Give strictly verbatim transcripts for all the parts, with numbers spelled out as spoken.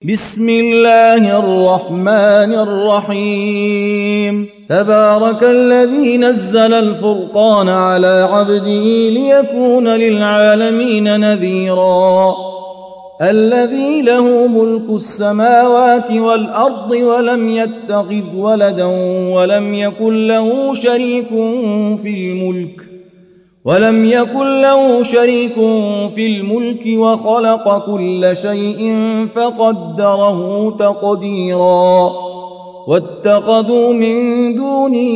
بسم الله الرحمن الرحيم تبارك الذي نزل الفرقان على عبده ليكون للعالمين نذيرا الذي له ملك السماوات والأرض ولم يتخذ ولدا ولم يكن له شريك في الملك ولم يكن له شريك في الملك وخلق كل شيء فقدره تقديرا واتخذوا من دونه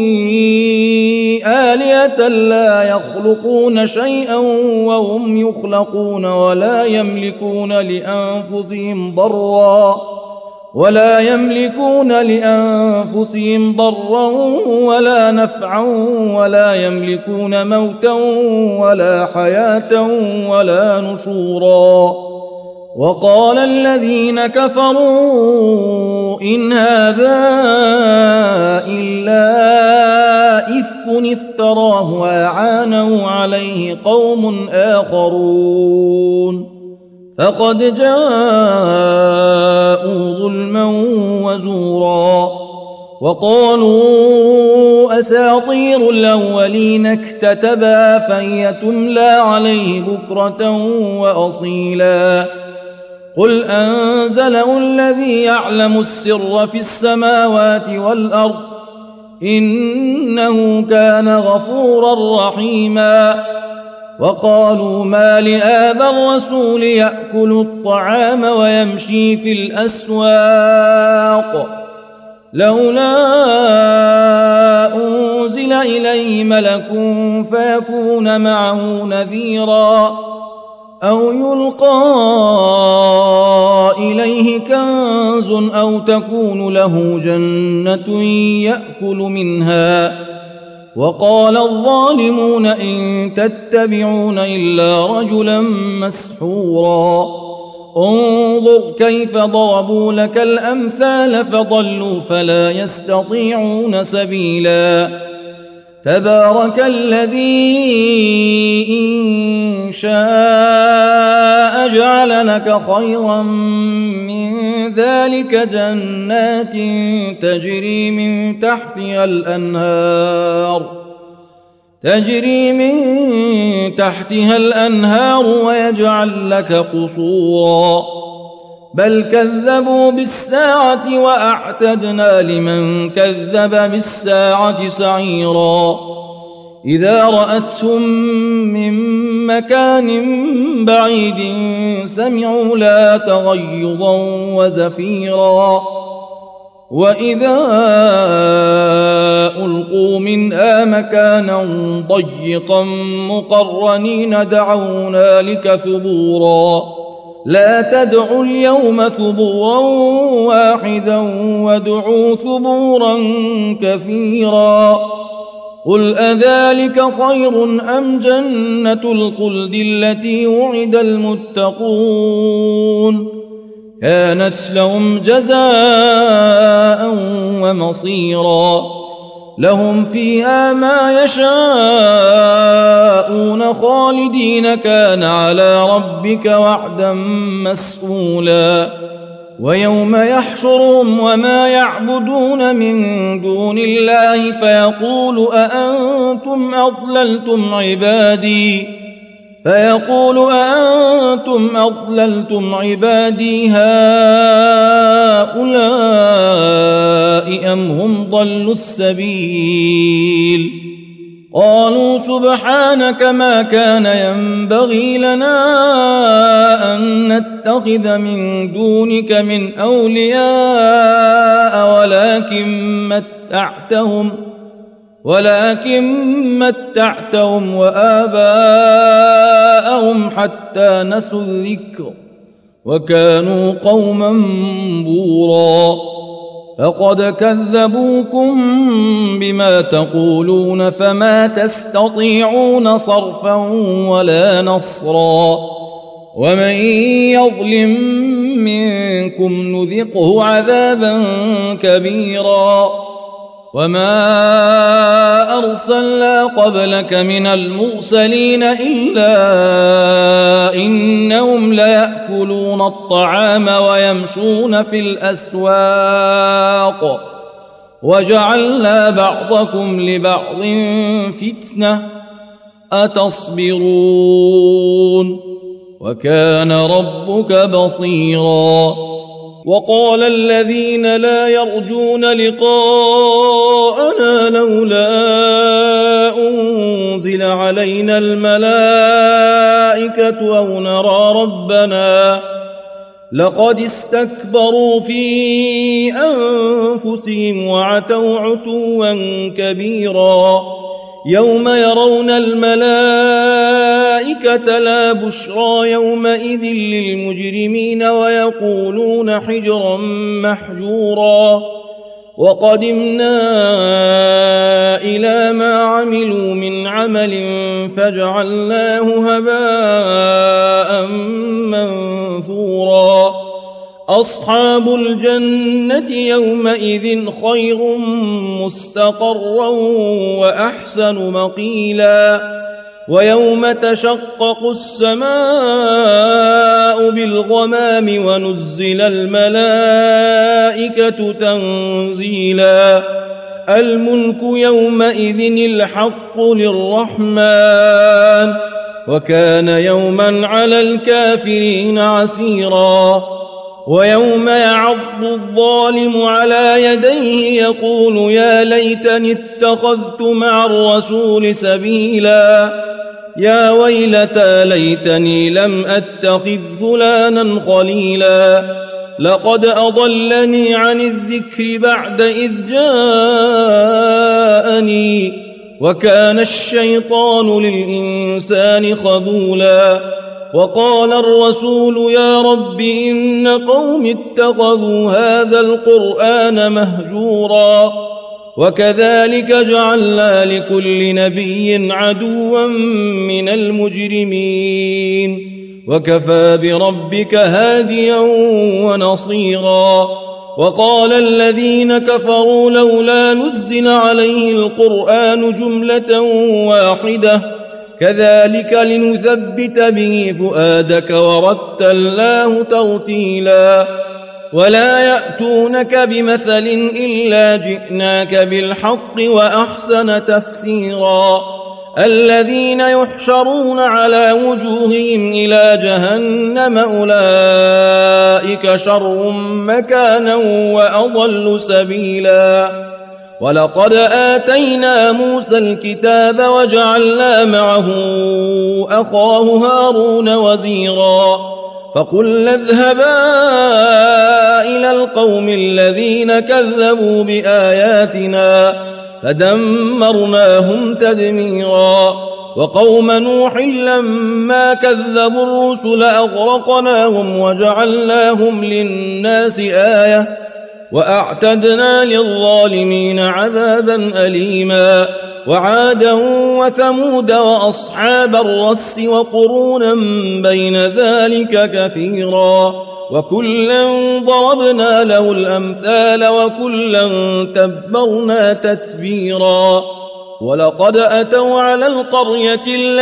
آلهة لا يخلقون شيئا وهم يخلقون ولا يملكون لأنفسهم ضرا ولا يملكون لأنفسهم ضرا ولا نفعا ولا يملكون موتا ولا حياة ولا نشورا وقال الذين كفروا إن هذا إلا إفك افتراه وأعانه عليه قوم آخرون فقد جاءوا ظلما وزورا وقالوا أساطير الأولين اكتتبها فهي تملى عليه بكرة وأصيلا قل أنزله الذي يعلم السر في السماوات والأرض إنه كان غفورا رحيما وقالوا ما لهذا الرسول يأكل الطعام ويمشي في الأسواق لولا أنزل إليه ملك فيكون معه نذيرا أو يلقى إليه كنز أو تكون له جنة يأكل منها وقال الظالمون إن تتبعون إلا رجلا مسحورا انظر كيف ضربوا لك الأمثال فضلوا فلا يستطيعون سبيلا تبارك الذي إن شاء جعل لك خيرا من ذلك جنات تجري من تحتها الأنهار تجري من تحتها الأنهار ويجعل لك قصورا بل كذبوا بالساعة وأعتدنا لمن كذب بالساعة سعيرا إذا رأتهم من مكان بعيد سمعوا لا تغيظا وزفيرا وإذا ألقوا منها مكانا ضيقا مقرنين دعوا هنالك ثبورا لا تدعوا اليوم ثبورا واحدا وادعوا ثبورا كثيرا قل أذلك خير أم جنة الخلد التي وعد المتقون كانت لهم جزاء ومصيرا لهم فيها ما يشاءون خالدين كان على ربك وعدا مسئولا ويوم يحشرهم وما يعبدون من دون الله فيقول أأنتم أضللتم عبادي فيقول أأنتم أضللتم عبادي هؤلاء أم هم ضلوا السبيل قالوا سبحانك ما كان ينبغي لنا أن نتخذ من دونك من أولياء ولكن متعتهم ولكن متعتهم وآباءهم حتى نسوا الذكر وكانوا قوما بورا فقد كذبوكم بما تقولون فما تستطيعون صرفا ولا نصرا ومن يظلم منكم نذقه عذابا كبيرا وما أرسلنا قبلك من المرسلين إلا إنهم ليأكلون الطعام ويمشون في الأسواق وجعلنا بعضكم لبعض فتنة أتصبرون وكان ربك بصيرا وقال الذين لا يرجون لقاءنا لولا أنزل علينا الملائكة أو نرى ربنا لقد استكبروا في أنفسهم وعتوا عتوا كبيرا يوم يرون الملائكة لا بشرى يومئذ للمجرمين ويقولون حجرا محجورا وقدمنا إلى ما عملوا من عمل فجعلناه هباء منثورا أصحاب الجنة يومئذ خير مستقرا وأحسن مقيلا ويوم تشقق السماء بالغمام ونزل الملائكة تنزيلا الملك يومئذ الحق للرحمن وكان يوما على الكافرين عسيرا ويوم يعض الظالم على يديه يقول يا ليتني اتخذت مع الرسول سبيلا يا ويلتى ليتني لم أتخذ فلانا خليلا لقد أضلني عن الذكر بعد إذ جاءني وكان الشيطان للإنسان خذولا وقال الرسول يا رب إن قوم اتخذوا هذا القرآن مهجورا وكذلك جعلنا لكل نبي عدوا من المجرمين وكفى بربك هاديا ونصيرا وقال الذين كفروا لولا نزل عليه القرآن جملة واحدة كذلك لنثبت به فؤادك ورتلناه ترتيلا ولا يأتونك بمثل إلا جئناك بالحق وأحسن تفسيرا الذين يحشرون على وجوههم إلى جهنم أولئك شر مكانا وأضل سبيلا ولقد آتينا موسى الكتاب وجعلنا معه أخاه هارون وزيرا فقلنا اذهبا إلى القوم الذين كذبوا بآياتنا فدمرناهم تدميرا وقوم نوح لما كذبوا الرسل أغرقناهم وجعلناهم للناس آية وأعتدنا للظالمين عذابا أليما وعادا وثمود وأصحاب الرس وقرونا بين ذلك كثيرا وكلا ضربنا له الأمثال وكلا تبرنا تتبيرا ولقد أتوا على القرية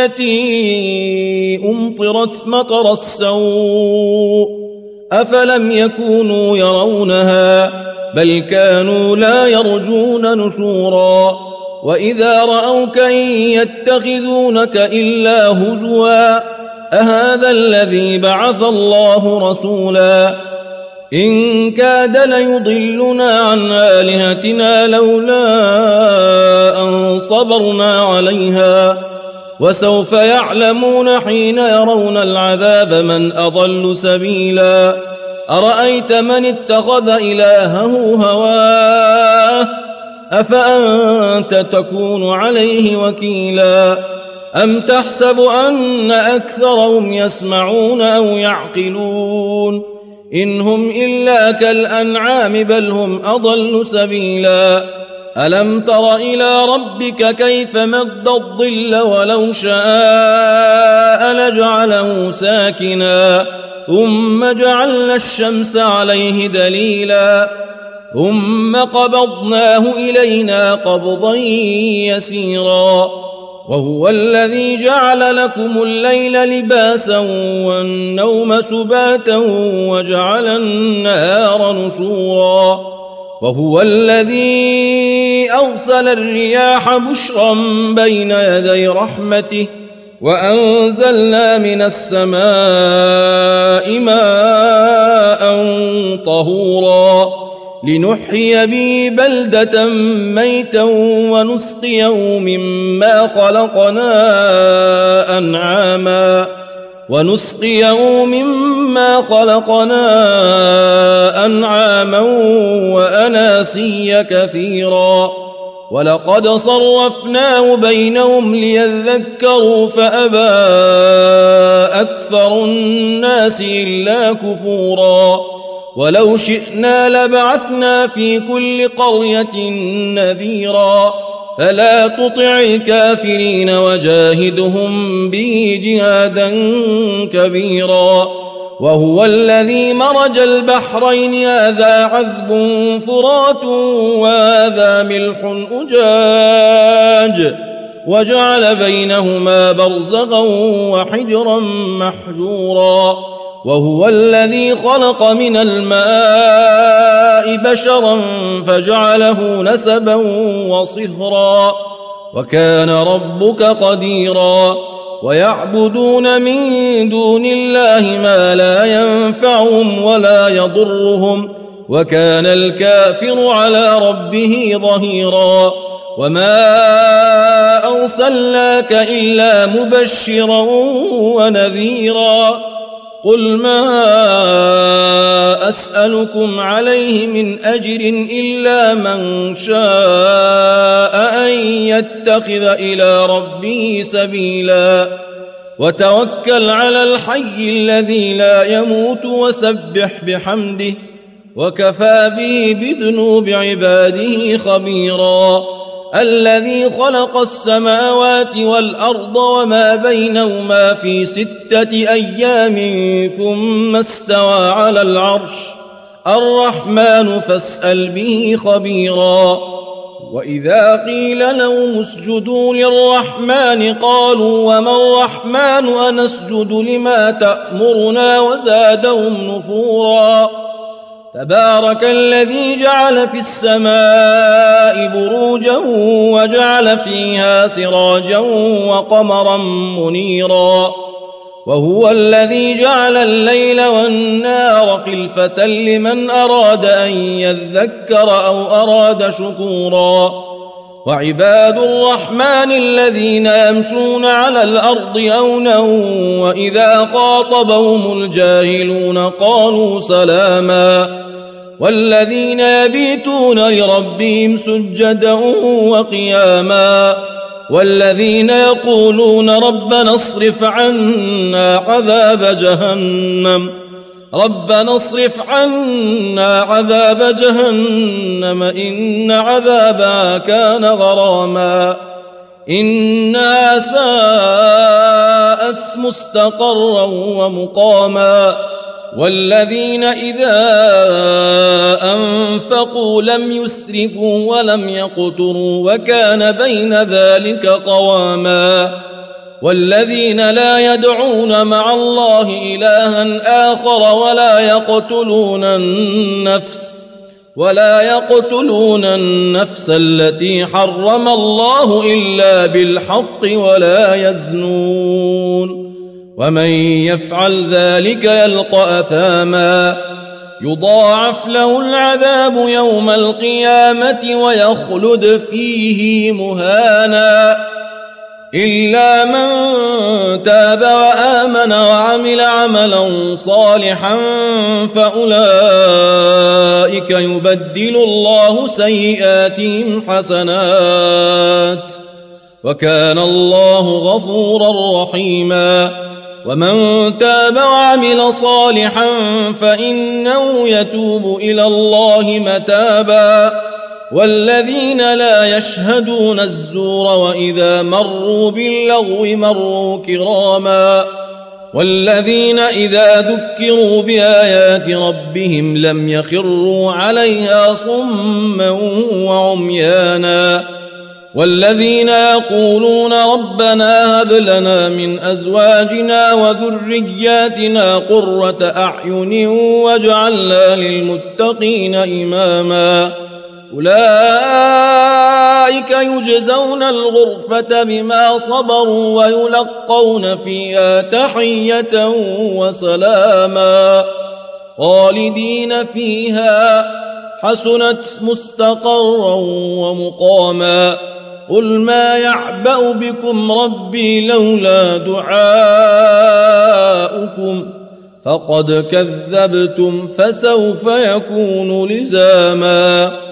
التي أمطرت مطر السوء أفلم يكونوا يرونها بل كانوا لا يرجون نشورا وإذا رأوك إن يتخذونك إلا هزوا أهذا الذي بعث الله رسولا إن كاد ليضلنا عن آلهتنا لولا أن صبرنا عليها وسوف يعلمون حين يرون العذاب من أضل سبيلا أرأيت من اتخذ إلهه هواه أفأنت تكون عليه وكيلا أم تحسب أن أكثرهم يسمعون أو يعقلون إن هم إلا كالأنعام بل هم أضل سبيلا ألم تر إلى ربك كيف مد الظل ولو شاء لجعله ساكنا ثم جعلنا الشمس عليه دليلا ثم قبضناه إلينا قبضا يسيرا وهو الذي جعل لكم الليل لباسا والنوم سباتا وجعل النهار نشورا وهو الذي أرسل الرياح بشرا بين يدي رحمته وأنزلنا من السماء ماء طهورا لنحيي به بلدة ميتا ونسقيه مما خلقنا أنعاما ونسقيه مما خلقنا أنعاما وأناسيا كثيرا ولقد صرفناه بينهم ليذكروا فأبى أكثر الناس إلا كفورا ولو شئنا لبعثنا في كل قرية نذيرا فلا تطع الكافرين وجاهدهم به جهادا كبيرا وهو الذي مرج البحرين هذا عذب فرات وهذا ملح أجاج وجعل بينهما برزخا وحجرا محجورا وهو الذي خلق من الماء بشرا فجعله نسبا وصهرا وكان ربك قديرا ويعبدون من دون الله ما لا ينفعهم ولا يضرهم وكان الكافر على ربه ظهيرا وما أرسلناك إلا مبشرا ونذيرا قل ما أسألكم عليه من أجر إلا من شاء أن يتخذ إلى ربه سبيلا وتوكل على الحي الذي لا يموت وسبح بحمده وكفى به بذنوب عباده خبيرا الذي خلق السماوات والأرض وما بينهما في ستة أيام ثم استوى على العرش الرحمن فاسأل به خبيرا وإذا قيل لهم اسجدوا للرحمن قالوا وما الرحمن أنسجد لما تأمرنا وزادهم نفورا تبارك الذي جعل في السماء بروجا وجعل فيها سراجا وقمرا منيرا وهو الذي جعل الليل والنهار خلفة لمن أراد أن يذكر أو أراد شكورا وعباد الرحمن الذين يمشون على الأرض هونا وإذا خاطبهم الجاهلون قالوا سلاما والذين يبيتون لربهم سجدا وقياما والذين يقولون ربنا اصرف عنا عذاب جهنم ربنا اصرف عنا عذاب جهنم إن عذابها كان غراما إنها ساءت مستقرا ومقاما والذين إذا أنفقوا لم يسرفوا ولم يقتروا وكان بين ذلك قواما والذين لا يدعون مع الله إلها آخر ولا يقتلون النفس ولا يقتلون النفس التي حرم الله إلا بالحق ولا يزنون ومن يفعل ذلك يلقى أثاما يضاعف له العذاب يوم القيامة ويخلد فيه مهانا إلا من تاب وآمن وعمل عملا صالحا فأولئك يبدل الله سيئاتهم حسنات وكان الله غفورا رحيما ومن تاب وعمل صالحا فإنه يتوب إلى الله متابا والذين لا يشهدون الزور وإذا مروا باللغو مروا كراما والذين إذا ذكروا بآيات ربهم لم يخروا عليها صما وعميانا والذين يقولون ربنا هب لنا من أزواجنا وذرياتنا قرة أعين واجعلنا للمتقين إماما أولئك يجزون الغرفة بما صبروا ويلقون فيها تحية وسلاما خالدين فيها حسنت مستقرا ومقاما قل ما يعبأ بكم ربي لولا دعاؤكم فقد كذبتم فسوف يكون لزاما